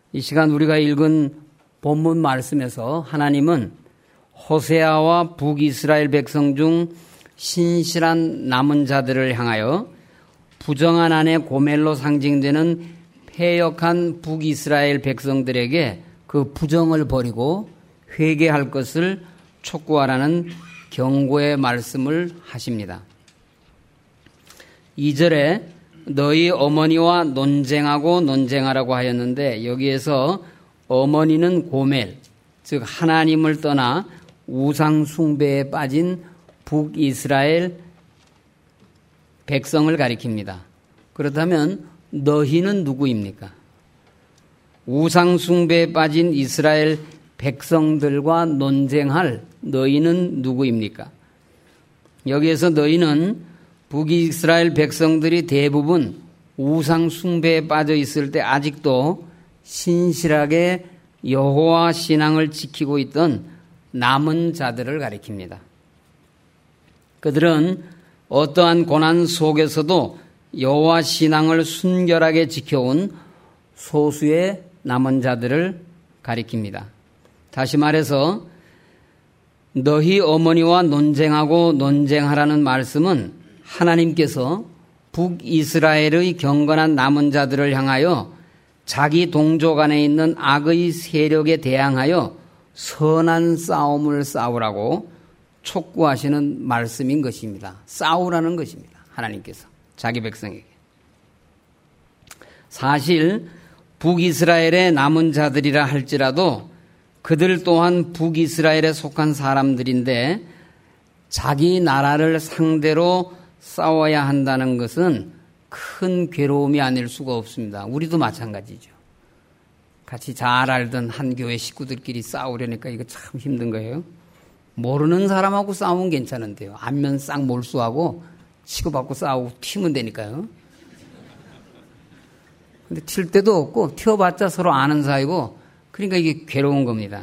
이 시간 우리가 읽은 본문 말씀에서 하나님은 호세아와 북이스라엘 백성 중 신실한 남은 자들을 향하여 부정한 아내 고멜로 상징되는 패역한 북이스라엘 백성들에게 그 부정을 버리고 회개할 것을 촉구하라는 경고의 말씀을 하십니다. 2절에 너희 어머니와 논쟁하라고 하였는데 여기에서 어머니는 고멜, 즉 하나님을 떠나 우상 숭배에 빠진 북이스라엘 백성을 가리킵니다. 그렇다면 너희는 누구입니까? 우상 숭배에 빠진 이스라엘 백성들과 논쟁할 너희는 누구입니까? 여기에서 너희는 북이스라엘 백성들이 대부분 우상 숭배에 빠져 있을 때 아직도 신실하게 여호와 신앙을 지키고 있던 남은 자들을 가리킵니다. 그들은 어떠한 고난 속에서도 여호와 신앙을 순결하게 지켜온 소수의 남은 자들을 가리킵니다. 다시 말해서 너희 어머니와 논쟁하라는 말씀은 하나님께서 북이스라엘의 경건한 남은 자들을 향하여 자기 동족 안에 있는 악의 세력에 대항하여 선한 싸움을 싸우라고 촉구하시는 말씀인 것입니다. 싸우라는 것입니다. 하나님께서 자기 백성에게. 사실 북이스라엘의 남은 자들이라 할지라도 그들 또한 북이스라엘에 속한 사람들인데 자기 나라를 상대로 싸워야 한다는 것은 큰 괴로움이 아닐 수가 없습니다. 우리도 마찬가지죠. 같이 잘 알던 한 교회 식구들끼리 싸우려니까 이거 참 힘든 거예요. 모르는 사람하고 싸우면 괜찮은데요. 안면 싹 몰수하고 치고받고 싸우고 튀면 되니까요. 근데 튈 데도 없고 튀어봤자 서로 아는 사이고 그러니까 이게 괴로운 겁니다.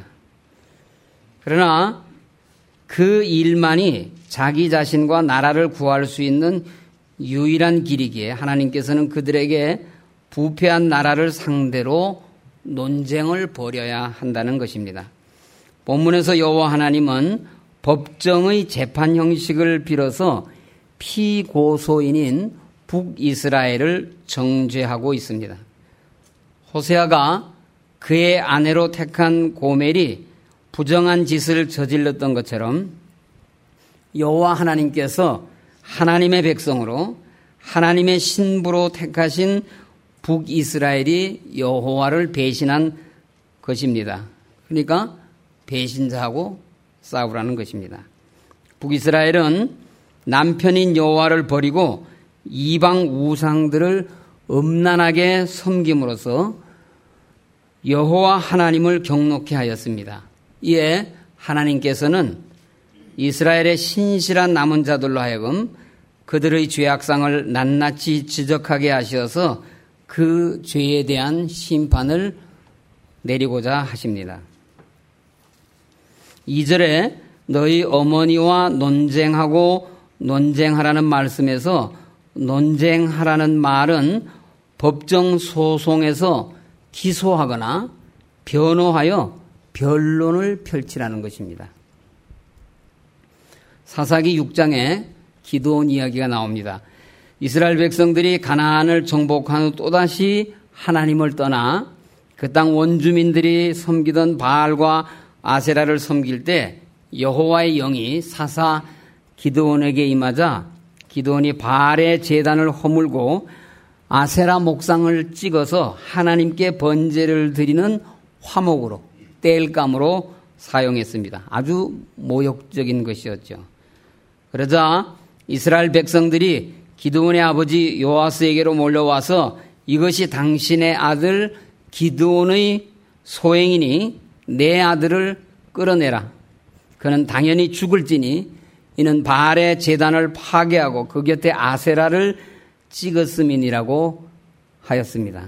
그러나 그 일만이 자기 자신과 나라를 구할 수 있는 유일한 길이기에 하나님께서는 그들에게 부패한 나라를 상대로 논쟁을 벌여야 한다는 것입니다. 본문에서 여호와 하나님은 법정의 재판 형식을 빌어서 피고소인인 북이스라엘을 정죄하고 있습니다. 호세아가 그의 아내로 택한 고멜이 부정한 짓을 저질렀던 것처럼 여호와 하나님께서 하나님의 백성으로 하나님의 신부로 택하신 북이스라엘이 여호와를 배신한 것입니다. 그러니까 배신자하고 싸우라는 것입니다. 북이스라엘은 남편인 여호와를 버리고 이방 우상들을 음란하게 섬김으로써 여호와 하나님을 경노케 하였습니다. 이에 하나님께서는 이스라엘의 신실한 남은 자들로 하여금 그들의 죄악상을 낱낱이 지적하게 하셔서 그 죄에 대한 심판을 내리고자 하십니다. 2절에 너희 어머니와 논쟁하라는 말씀에서 논쟁하라는 말은 법정 소송에서 기소하거나 변호하여 변론을 펼치라는 것입니다. 사사기 6장에 기드온 이야기가 나옵니다. 이스라엘 백성들이 가나안을 정복한 후 또다시 하나님을 떠나 그 땅 원주민들이 섬기던 바알과 아세라를 섬길 때 여호와의 영이 사사 기드온에게 임하자 기드온이 바알의 제단을 허물고 아세라 목상을 찍어서 하나님께 번제를 드리는 화목으로 땔감으로 사용했습니다. 아주 모욕적인 것이었죠. 그러자 이스라엘 백성들이 기드온의 아버지 요아스에게로 몰려와서 이것이 당신의 아들 기드온의 소행이니 내 아들을 끌어내라. 그는 당연히 죽을지니 이는 바알의 제단을 파괴하고 그 곁에 아세라를 찍었음이니라고 하였습니다.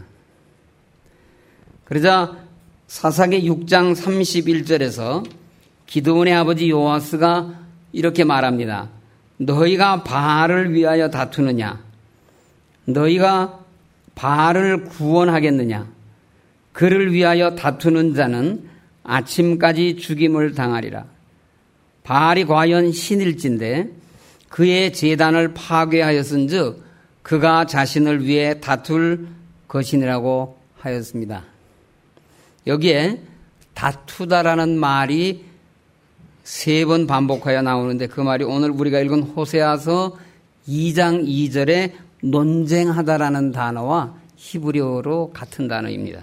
그러자 사사기 6장 31절에서 기드온의 아버지 요아스가 이렇게 말합니다. 너희가 바알을 위하여 다투느냐? 너희가 바알을 구원하겠느냐? 그를 위하여 다투는 자는 아침까지 죽임을 당하리라. 바알이 과연 신일진데 그의 제단을 파괴하였은즉 그가 자신을 위해 다툴 것이니라고 하였습니다. 여기에 다투다라는 말이 3번 반복하여 나오는데 그 말이 오늘 우리가 읽은 호세아서 2장 2절에 논쟁하다라는 단어와 히브리어로 같은 단어입니다.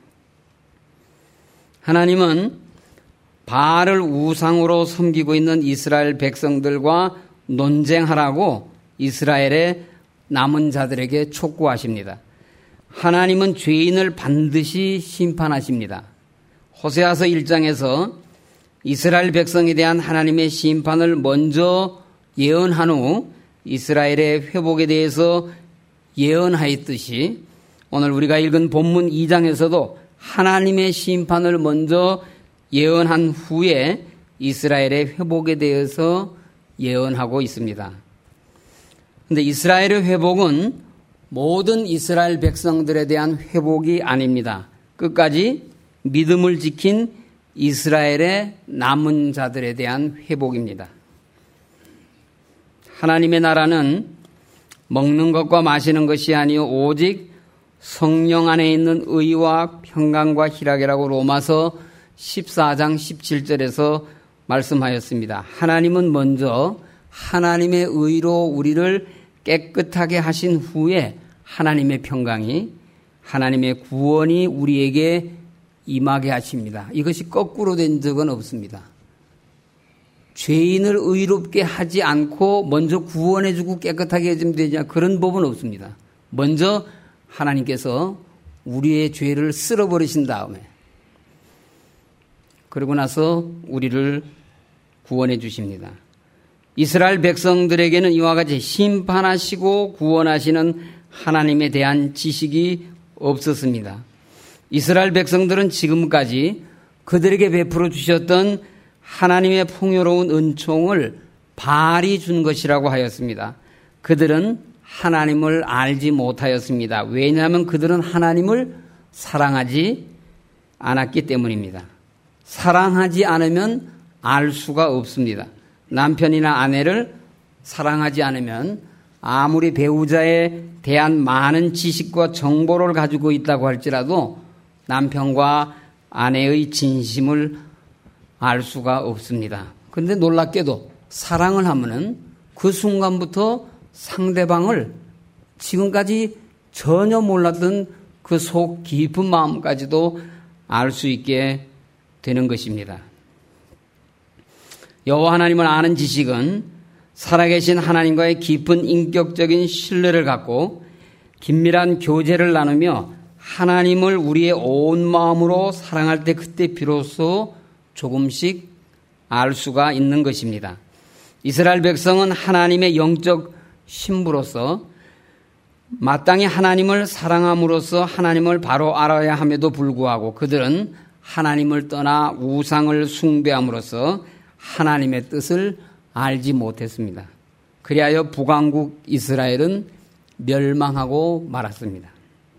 하나님은 바알을 우상으로 섬기고 있는 이스라엘 백성들과 논쟁하라고 이스라엘의 남은 자들에게 촉구하십니다. 하나님은 죄인을 반드시 심판하십니다. 호세아서 1장에서 이스라엘 백성에 대한 하나님의 심판을 먼저 예언한 후 이스라엘의 회복에 대해서 예언하였듯이 오늘 우리가 읽은 본문 2장에서도 하나님의 심판을 먼저 예언한 후에 이스라엘의 회복에 대해서 예언하고 있습니다. 그런데 이스라엘의 회복은 모든 이스라엘 백성들에 대한 회복이 아닙니다. 끝까지 믿음을 지킨 이스라엘의 남은 자들에 대한 회복입니다. 하나님의 나라는 먹는 것과 마시는 것이 아니요 오직 성령 안에 있는 의와 평강과 희락이라고 로마서 14장 17절에서 말씀하였습니다. 하나님은 먼저 하나님의 의로 우리를 깨끗하게 하신 후에 하나님의 평강이 하나님의 구원이 우리에게 임하게 하십니다. 이것이 거꾸로 된 적은 없습니다. 죄인을 의롭게 하지 않고 먼저 구원해주고 깨끗하게 해주면 되냐 그런 법은 없습니다. 먼저 하나님께서 우리의 죄를 쓸어버리신 다음에 그러고 나서 우리를 구원해 주십니다. 이스라엘 백성들에게는 이와 같이 심판하시고 구원하시는 하나님에 대한 지식이 없었습니다. 이스라엘 백성들은 지금까지 그들에게 베풀어 주셨던 하나님의 풍요로운 은총을 바알이 준 것이라고 하였습니다. 그들은 하나님을 알지 못하였습니다. 왜냐하면 그들은 하나님을 사랑하지 않았기 때문입니다. 사랑하지 않으면 알 수가 없습니다. 남편이나 아내를 사랑하지 않으면 아무리 배우자에 대한 많은 지식과 정보를 가지고 있다고 할지라도 남편과 아내의 진심을 알 수가 없습니다. 그런데 놀랍게도 사랑을 하면은 그 순간부터 상대방을 지금까지 전혀 몰랐던 그 속 깊은 마음까지도 알 수 있게 되는 것입니다. 여호와 하나님을 아는 지식은 살아계신 하나님과의 깊은 인격적인 신뢰를 갖고 긴밀한 교제를 나누며 하나님을 우리의 온 마음으로 사랑할 때 그때 비로소 조금씩 알 수가 있는 것입니다. 이스라엘 백성은 하나님의 영적 신부로서 마땅히 하나님을 사랑함으로써 하나님을 바로 알아야 함에도 불구하고 그들은 하나님을 떠나 우상을 숭배함으로써 하나님의 뜻을 알지 못했습니다. 그리하여 북왕국 이스라엘은 멸망하고 말았습니다.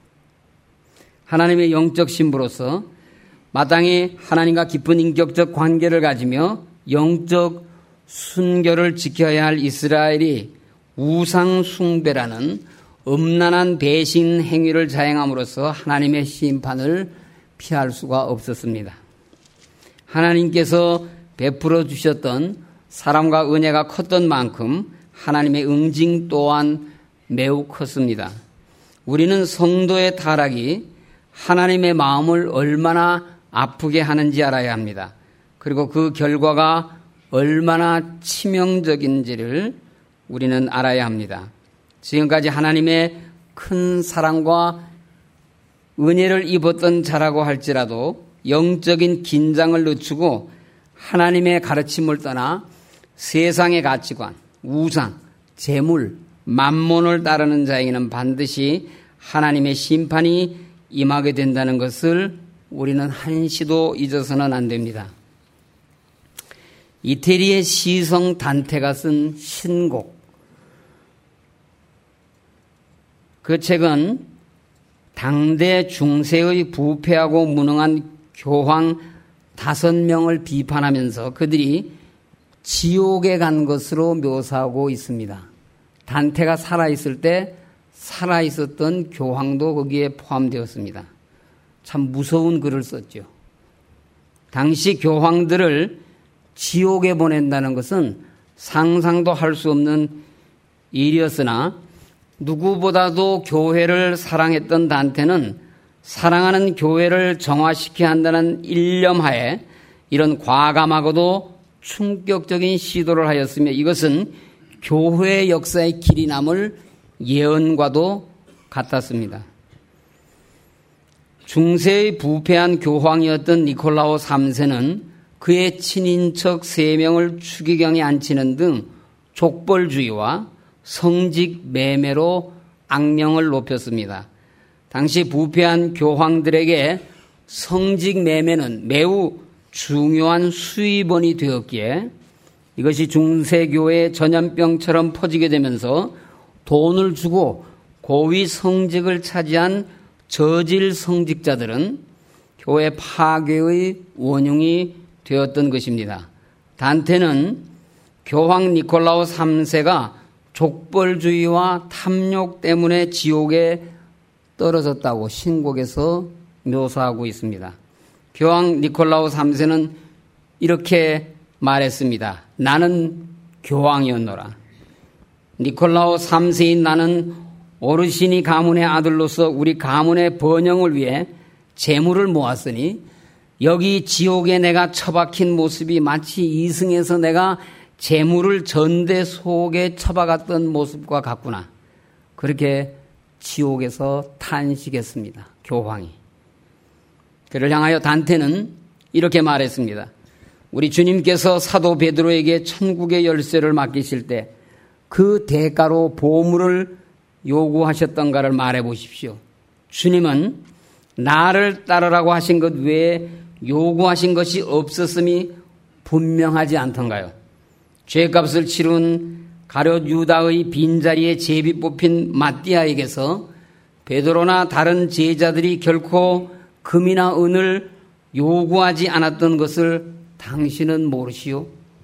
하나님의 영적 신부로서 마땅히 하나님과 깊은 인격적 관계를 가지며 영적 순결을 지켜야 할 이스라엘이 우상 숭배라는 음란한 배신 행위를 자행함으로써 하나님의 심판을 피할 수가 없었습니다. 하나님께서 베풀어 주셨던 사랑과 은혜가 컸던 만큼 하나님의 응징 또한 매우 컸습니다. 우리는 성도의 타락이 하나님의 마음을 얼마나 아프게 하는지 알아야 합니다. 그리고 그 결과가 얼마나 치명적인지를 우리는 알아야 합니다. 지금까지 하나님의 큰 사랑과 은혜를 입었던 자라고 할지라도 영적인 긴장을 늦추고 하나님의 가르침을 떠나 세상의 가치관, 우상, 재물, 만몬을 따르는 자에게는 반드시 하나님의 심판이 임하게 된다는 것을 우리는 한시도 잊어서는 안 됩니다. 이태리의 시성 단테가 쓴 신곡, 그 책은 당대 중세의 부패하고 무능한 교황 5명을 비판하면서 그들이 지옥에 간 것으로 묘사하고 있습니다. 단테가 살아있을 때 살아있었던 교황도 거기에 포함되었습니다. 참 무서운 글을 썼죠. 당시 교황들을 지옥에 보낸다는 것은 상상도 할 수 없는 일이었으나 누구보다도 교회를 사랑했던 단테는 사랑하는 교회를 정화시켜야 한다는 일념하에 이런 과감하고도 충격적인 시도를 하였으며 이것은 교회의 역사의 길이 남을 예언과도 같았습니다. 중세의 부패한 교황이었던 니콜라오 3세는 그의 친인척 3명을 추기경에 앉히는 등 족벌주의와 성직 매매로 악명을 높였습니다. 당시 부패한 교황들에게 성직 매매는 매우 중요한 수입원이 되었기에 이것이 중세교회의 전염병처럼 퍼지게 되면서 돈을 주고 고위 성직을 차지한 저질 성직자들은 교회 파괴의 원흉이 되었던 것입니다. 단테는 교황 니콜라오 3세가 족벌주의와 탐욕 때문에 지옥에 떨어졌다고 신곡에서 묘사하고 있습니다. 교황 니콜라오 3세는 이렇게 말했습니다. 나는 교황이었노라. 니콜라오 3세인 나는 어르신이 가문의 아들로서 우리 가문의 번영을 위해 재물을 모았으니 여기 지옥에 내가 처박힌 모습이 마치 이승에서 내가 재물을 전대 속에 처박았던 모습과 같구나. 그렇게 지옥에서 탄식했습니다. 교황이. 그를 향하여 단테는 이렇게 말했습니다. 우리 주님께서 사도 베드로에게 천국의 열쇠를 맡기실 때 그 대가로 보물을 요구하셨던가를 말해 보십시오. 주님은 나를 따르라고 하신 것 외에 요구하신 것이 없었음이 분명하지 않던가요? 죄값을 치룬 가룟 유다의 빈자리에 제비 뽑힌 마띠아에게서 베드로나 다른 제자들이 결코 금이나 은을 요구하지 않았던 것을 당신은 모르시오?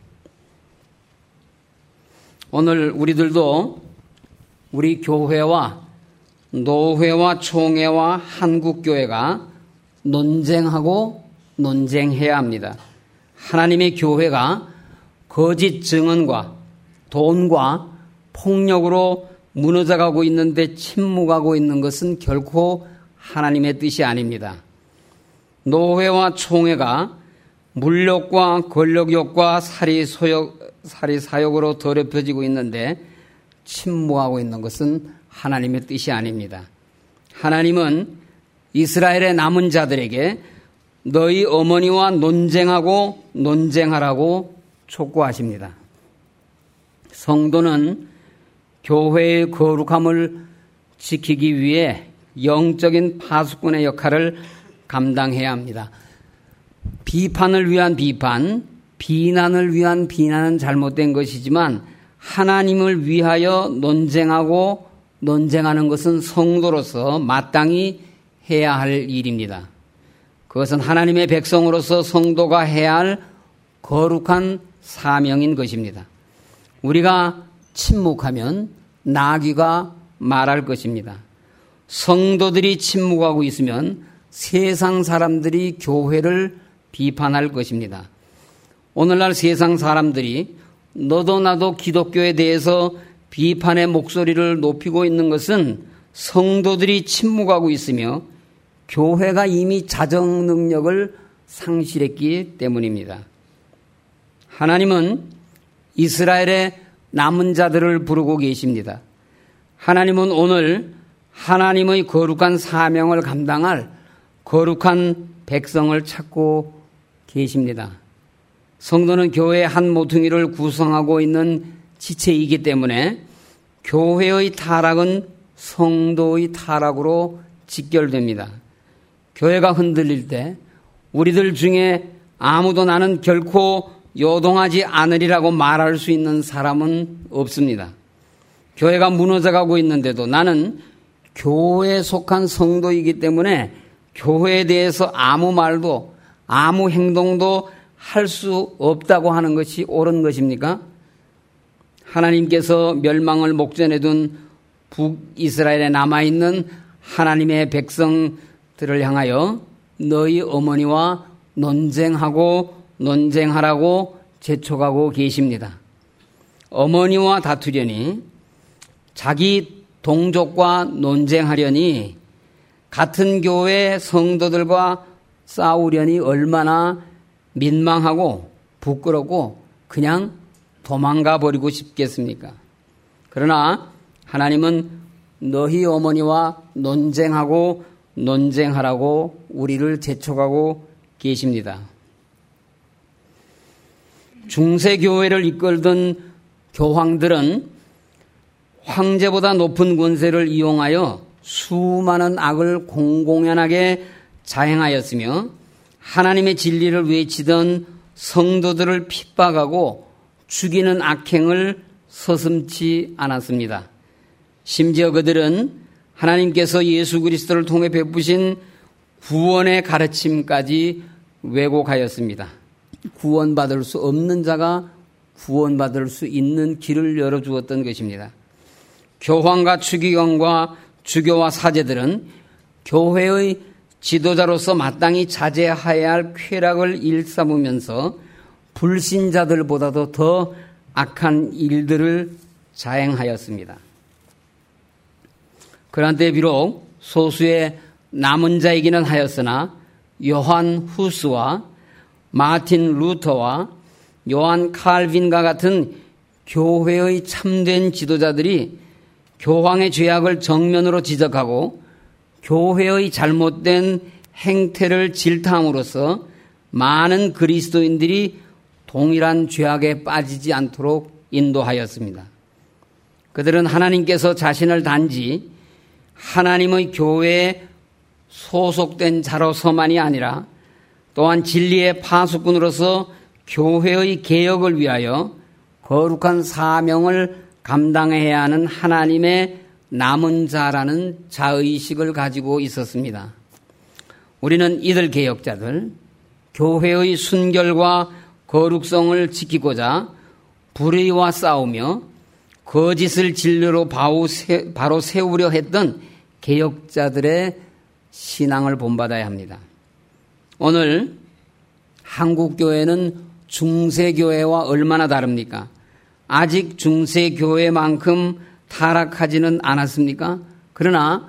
오늘 우리들도 우리 교회와 노회와 총회와 한국교회가 논쟁하고 논쟁해야 합니다. 하나님의 교회가 거짓 증언과 돈과 폭력으로 무너져가고 있는데 침묵하고 있는 것은 결코 하나님의 뜻이 아닙니다. 노회와 총회가 물욕과 권력욕과 사리사욕으로 더럽혀지고 있는데 침묵하고 있는 것은 하나님의 뜻이 아닙니다. 하나님은 이스라엘의 남은 자들에게 너희 어머니와 논쟁하고 논쟁하라고 촉구하십니다. 성도는 교회의 거룩함을 지키기 위해 영적인 파수꾼의 역할을 감당해야 합니다. 비판을 위한 비판, 비난을 위한 비난은 잘못된 것이지만 하나님을 위하여 논쟁하고 논쟁하는 것은 성도로서 마땅히 해야 할 일입니다. 그것은 하나님의 백성으로서 성도가 해야 할 거룩한 사명인 것입니다. 우리가 침묵하면 나귀가 말할 것입니다. 성도들이 침묵하고 있으면 세상 사람들이 교회를 비판할 것입니다. 오늘날 세상 사람들이 너도 나도 기독교에 대해서 비판의 목소리를 높이고 있는 것은 성도들이 침묵하고 있으며 교회가 이미 자정 능력을 상실했기 때문입니다. 하나님은 이스라엘의 남은 자들을 부르고 계십니다. 하나님은 오늘 하나님의 거룩한 사명을 감당할 거룩한 백성을 찾고 계십니다. 성도는 교회의 한 모퉁이를 구성하고 있는 지체이기 때문에 교회의 타락은 성도의 타락으로 직결됩니다. 교회가 흔들릴 때 우리들 중에 아무도 나는 결코 요동하지 않으리라고 말할 수 있는 사람은 없습니다. 교회가 무너져가고 있는데도 나는 교회에 속한 성도이기 때문에 교회에 대해서 아무 말도 아무 행동도 할 수 없다고 하는 것이 옳은 것입니까? 하나님께서 멸망을 목전에 둔 북이스라엘에 남아있는 하나님의 백성들을 향하여 너희 어머니와 논쟁하라고 재촉하고 계십니다. 어머니와 다투려니, 자기 동족과 논쟁하려니, 같은 교회 성도들과 싸우려니 얼마나 민망하고 부끄럽고 그냥 도망가 버리고 싶겠습니까? 그러나 하나님은 너희 어머니와 논쟁하라고 우리를 재촉하고 계십니다. 중세교회를 이끌던 교황들은 황제보다 높은 권세를 이용하여 수많은 악을 공공연하게 자행하였으며 하나님의 진리를 외치던 성도들을 핍박하고 죽이는 악행을 서슴지 않았습니다. 심지어 그들은 하나님께서 예수 그리스도를 통해 베푸신 구원의 가르침까지 왜곡하였습니다. 구원받을 수 없는 자가 구원받을 수 있는 길을 열어주었던 것입니다. 교황과 추기경과 주교와 사제들은 교회의 지도자로서 마땅히 자제해야 할 쾌락을 일삼으면서 불신자들보다도 더 악한 일들을 자행하였습니다. 그러한 때 비록 소수의 남은 자이기는 하였으나 요한 후스와 마틴 루터와 요한 칼빈과 같은 교회의 참된 지도자들이 교황의 죄악을 정면으로 지적하고 교회의 잘못된 행태를 질타함으로써 많은 그리스도인들이 동일한 죄악에 빠지지 않도록 인도하였습니다. 그들은 하나님께서 자신을 단지 하나님의 교회에 소속된 자로서만이 아니라 또한 진리의 파수꾼으로서 교회의 개혁을 위하여 거룩한 사명을 감당해야 하는 하나님의 남은 자라는 자의식을 가지고 있었습니다. 우리는 이들 개혁자들, 교회의 순결과 거룩성을 지키고자 불의와 싸우며 거짓을 진리로 바로 세우려 했던 개혁자들의 신앙을 본받아야 합니다. 오늘 한국교회는 중세교회와 얼마나 다릅니까? 아직 중세교회만큼 타락하지는 않았습니까? 그러나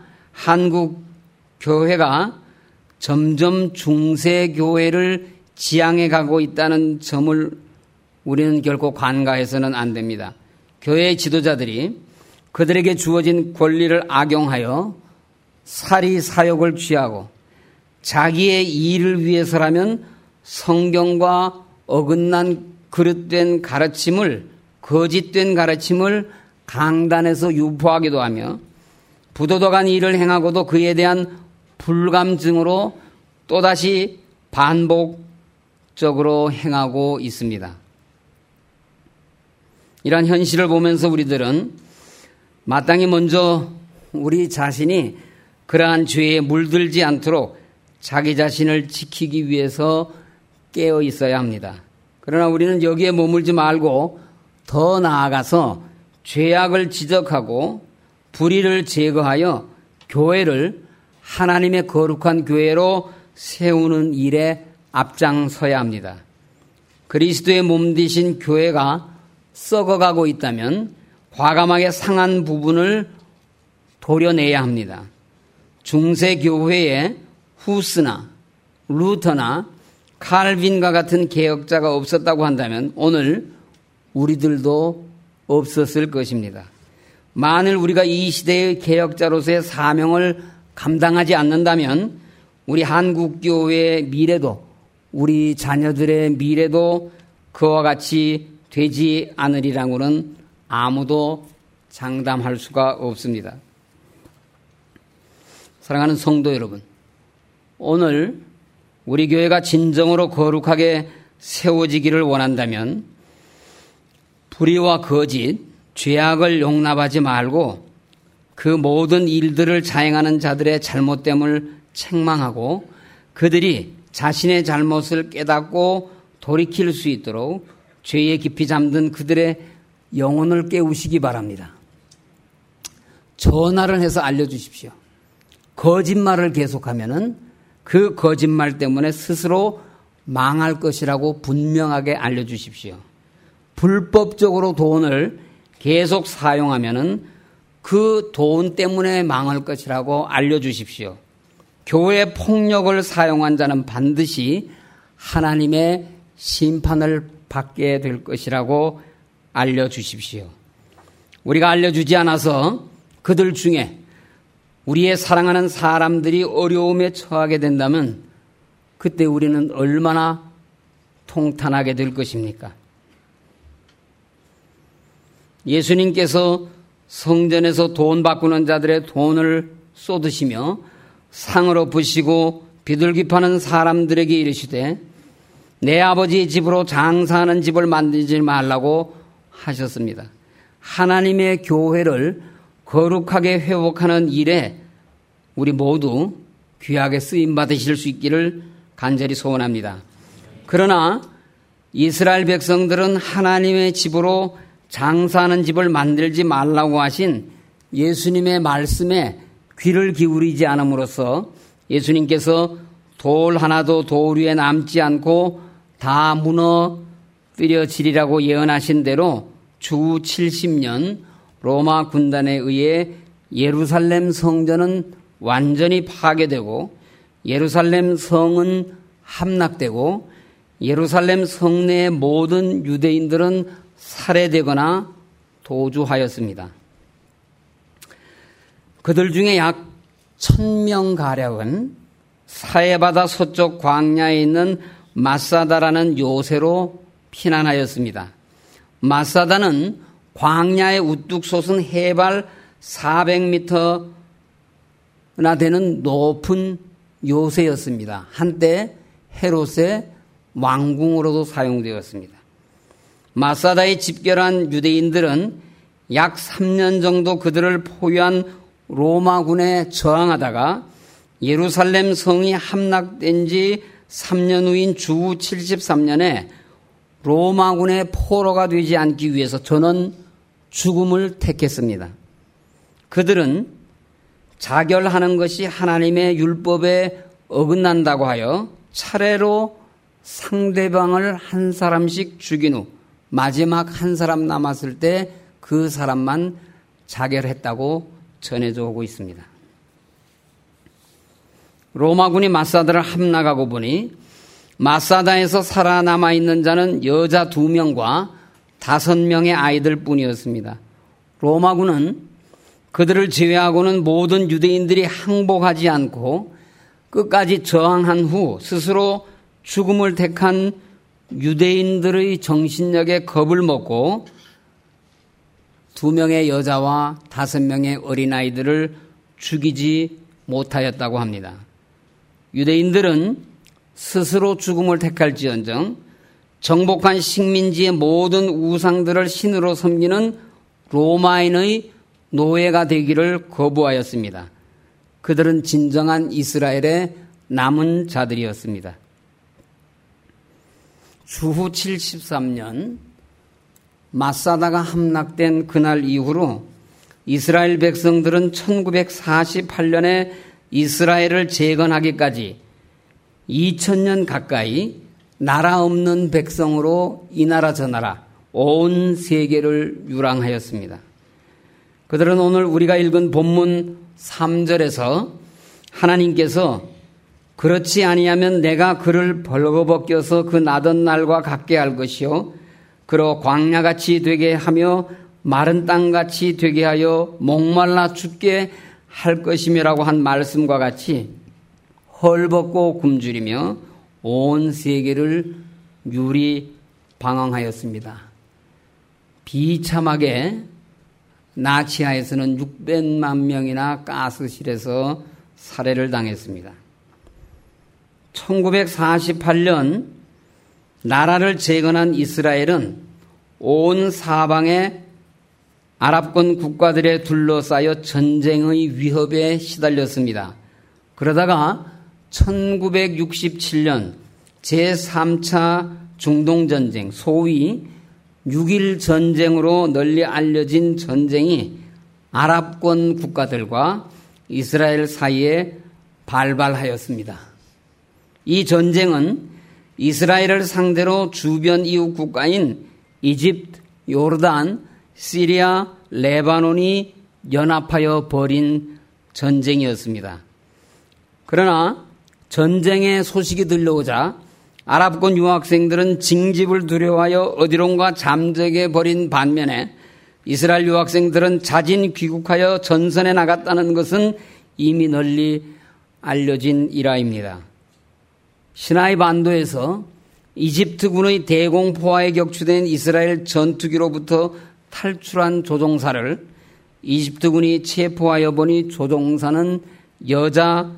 한국교회가 점점 중세교회를 지향해 가고 있다는 점을 우리는 결코 간과해서는 안 됩니다. 교회 지도자들이 그들에게 주어진 권리를 악용하여 사리 사욕을 취하고 자기의 이익을 위해서라면 성경과 어긋난 그릇된 가르침을, 거짓된 가르침을 강단에서 유포하기도 하며 부도덕한 일을 행하고도 그에 대한 불감증으로 또다시 반복적으로 행하고 있습니다. 이러한 현실을 보면서 우리들은 마땅히 먼저 우리 자신이 그러한 죄에 물들지 않도록 자기 자신을 지키기 위해서 깨어 있어야 합니다. 그러나 우리는 여기에 머물지 말고 더 나아가서 죄악을 지적하고 불의를 제거하여 교회를 하나님의 거룩한 교회로 세우는 일에 앞장서야 합니다. 그리스도의 몸 되신 교회가 썩어가고 있다면 과감하게 상한 부분을 도려내야 합니다. 중세교회에 후스나 루터나 칼빈과 같은 개혁자가 없었다고 한다면 오늘 우리들도 없었을 것입니다. 만일 우리가 이 시대의 개혁자로서의 사명을 감당하지 않는다면 우리 한국교회의 미래도 우리 자녀들의 미래도 그와 같이 되지 않으리라고는 아무도 장담할 수가 없습니다. 사랑하는 성도 여러분, 오늘 우리 교회가 진정으로 거룩하게 세워지기를 원한다면 불의와 거짓, 죄악을 용납하지 말고 그 모든 일들을 자행하는 자들의 잘못됨을 책망하고 그들이 자신의 잘못을 깨닫고 돌이킬 수 있도록 죄에 깊이 잠든 그들의 영혼을 깨우시기 바랍니다. 전화를 해서 알려주십시오. 거짓말을 계속하면은 그 거짓말 때문에 스스로 망할 것이라고 분명하게 알려주십시오. 불법적으로 돈을 계속 사용하면은 그 돈 때문에 망할 것이라고 알려주십시오. 교회 폭력을 사용한 자는 반드시 하나님의 심판을 받게 될 것이라고 알려주십시오. 우리가 알려주지 않아서 그들 중에 우리의 사랑하는 사람들이 어려움에 처하게 된다면 그때 우리는 얼마나 통탄하게 될 것입니까? 예수님께서 성전에서 돈 바꾸는 자들의 돈을 쏟으시며 상으로 부시고 비둘기 파는 사람들에게 이르시되 내 아버지의 집으로 장사하는 집을 만들지 말라고 하셨습니다. 하나님의 교회를 거룩하게 회복하는 일에 우리 모두 귀하게 쓰임 받으실 수 있기를 간절히 소원합니다. 그러나 이스라엘 백성들은 하나님의 집으로 장사하는 집을 만들지 말라고 하신 예수님의 말씀에 귀를 기울이지 않음으로써 예수님께서 돌 하나도 돌 위에 남지 않고 다 무너뜨려지리라고 예언하신 대로 주 70년 로마 군단에 의해 예루살렘 성전은 완전히 파괴되고 예루살렘 성은 함락되고 예루살렘 성내의 모든 유대인들은 살해되거나 도주하였습니다. 그들 중에 약 1000명가량은 사해바다 서쪽 광야에 있는 마사다라는 요새로 피난하였습니다. 마사다는 광야에 우뚝 솟은 해발 400m나 되는 높은 요새였습니다. 한때 헤롯의 왕궁으로도 사용되었습니다. 마사다에 집결한 유대인들은 약 3년 정도 그들을 포위한 로마군에 저항하다가 예루살렘 성이 함락된 지 3년 후인 주 73년에 로마군의 포로가 되지 않기 위해서 전원 죽음을 택했습니다. 그들은 자결하는 것이 하나님의 율법에 어긋난다고 하여 차례로 상대방을 한 사람씩 죽인 후 마지막 한 사람 남았을 때 그 사람만 자결했다고 전해져 오고 있습니다. 로마군이 마사다를 함락하고 보니 마사다에서 살아남아 있는 자는 여자 2명과 5명의 아이들 뿐이었습니다. 로마군은 그들을 제외하고는 모든 유대인들이 항복하지 않고 끝까지 저항한 후 스스로 죽음을 택한 유대인들의 정신력에 겁을 먹고 2명의 여자와 5명의 어린아이들을 죽이지 못하였다고 합니다. 유대인들은 스스로 죽음을 택할지언정 정복한 식민지의 모든 우상들을 신으로 섬기는 로마인의 노예가 되기를 거부하였습니다. 그들은 진정한 이스라엘의 남은 자들이었습니다. 주후 73년 마사다가 함락된 그날 이후로 이스라엘 백성들은 1948년에 이스라엘을 재건하기까지 2000년 가까이 나라 없는 백성으로 이 나라 저 나라 온 세계를 유랑하였습니다. 그들은 오늘 우리가 읽은 본문 3절에서 하나님께서 그렇지 아니하면 내가 그를 벌거벗겨서 그 나던 날과 같게 할 것이요 그로 광야같이 되게 하며 마른 땅같이 되게 하여 목말라 죽게 할 것이며라고 한 말씀과 같이 헐벗고 굶주리며 온 세계를 유리 방황하였습니다. 비참하게 나치하에서는 600만 명이나 가스실에서 살해를 당했습니다. 1948년 나라를 재건한 이스라엘은 온 사방에 아랍권 국가들에 둘러싸여 전쟁의 위협에 시달렸습니다. 그러다가 1967년 제3차 중동전쟁, 소위 6.1 전쟁으로 널리 알려진 전쟁이 아랍권 국가들과 이스라엘 사이에 발발하였습니다. 이 전쟁은 이스라엘을 상대로 주변 이웃 국가인 이집트, 요르단, 시리아, 레바논이 연합하여 벌인 전쟁이었습니다. 그러나 전쟁의 소식이 들려오자 아랍권 유학생들은 징집을 두려워하여 어디론가 잠적해 버린 반면에 이스라엘 유학생들은 자진 귀국하여 전선에 나갔다는 것은 이미 널리 알려진 일화입니다. 시나이 반도에서 이집트군의 대공포화에 격추된 이스라엘 전투기로부터 탈출한 조종사를 이집트군이 체포하여 보니 조종사는 여자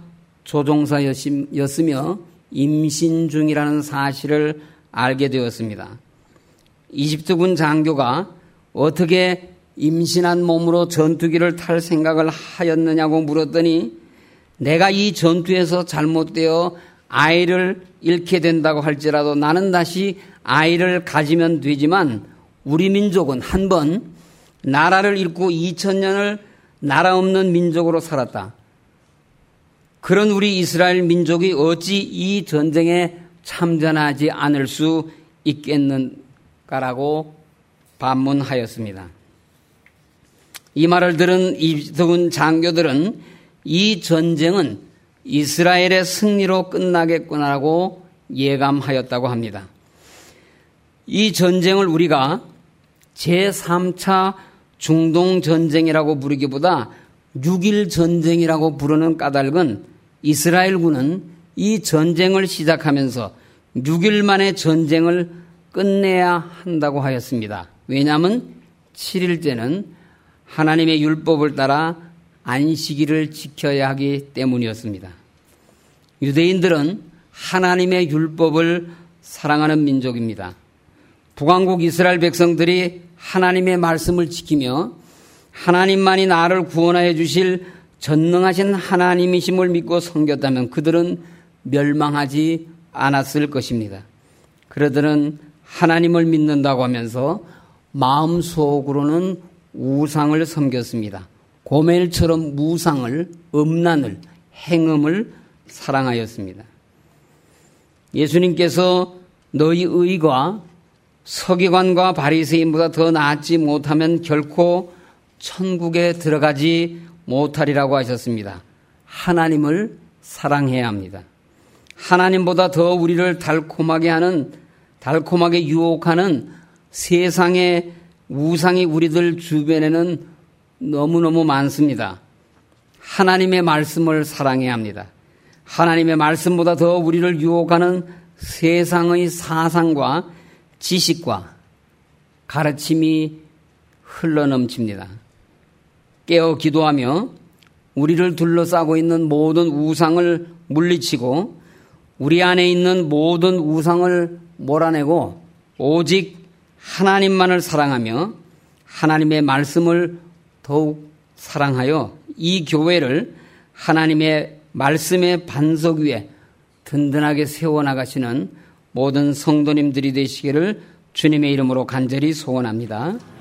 조종사였으며 임신 중이라는 사실을 알게 되었습니다. 이집트군 장교가 어떻게 임신한 몸으로 전투기를 탈 생각을 하였느냐고 물었더니 내가 이 전투에서 잘못되어 아이를 잃게 된다고 할지라도 나는 다시 아이를 가지면 되지만 우리 민족은 한 번 나라를 잃고 2000년을 나라 없는 민족으로 살았다. 그런 우리 이스라엘 민족이 어찌 이 전쟁에 참전하지 않을 수 있겠는가라고 반문하였습니다. 이 말을 들은 이집트군 장교들은 이 전쟁은 이스라엘의 승리로 끝나겠구나라고 예감하였다고 합니다. 이 전쟁을 우리가 제3차 중동전쟁이라고 부르기보다 6.1 전쟁이라고 부르는 까닭은 이스라엘군은 이 전쟁을 시작하면서 6일 만에 전쟁을 끝내야 한다고 하였습니다. 왜냐하면 7일째는 하나님의 율법을 따라 안식일을 지켜야 하기 때문이었습니다. 유대인들은 하나님의 율법을 사랑하는 민족입니다. 북왕국 이스라엘 백성들이 하나님의 말씀을 지키며 하나님만이 나를 구원하여 주실 전능하신 하나님이심을 믿고 섬겼다면 그들은 멸망하지 않았을 것입니다. 그들은 하나님을 믿는다고 하면서 마음속으로는 우상을 섬겼습니다. 고멜처럼 무상을, 음란을, 행음을 사랑하였습니다. 예수님께서 너희 의가 서기관과 바리새인보다 더 나았지 못하면 결코 천국에 들어가지 못하리라고 하셨습니다. 하나님을 사랑해야 합니다. 하나님보다 더 우리를 달콤하게 유혹하는 세상의 우상이 우리들 주변에는 너무너무 많습니다. 하나님의 말씀을 사랑해야 합니다. 하나님의 말씀보다 더 우리를 유혹하는 세상의 사상과 지식과 가르침이 흘러넘칩니다. 깨어 기도하며 우리를 둘러싸고 있는 모든 우상을 물리치고 우리 안에 있는 모든 우상을 몰아내고 오직 하나님만을 사랑하며 하나님의 말씀을 더욱 사랑하여 이 교회를 하나님의 말씀의 반석 위에 든든하게 세워나가시는 모든 성도님들이 되시기를 주님의 이름으로 간절히 소원합니다.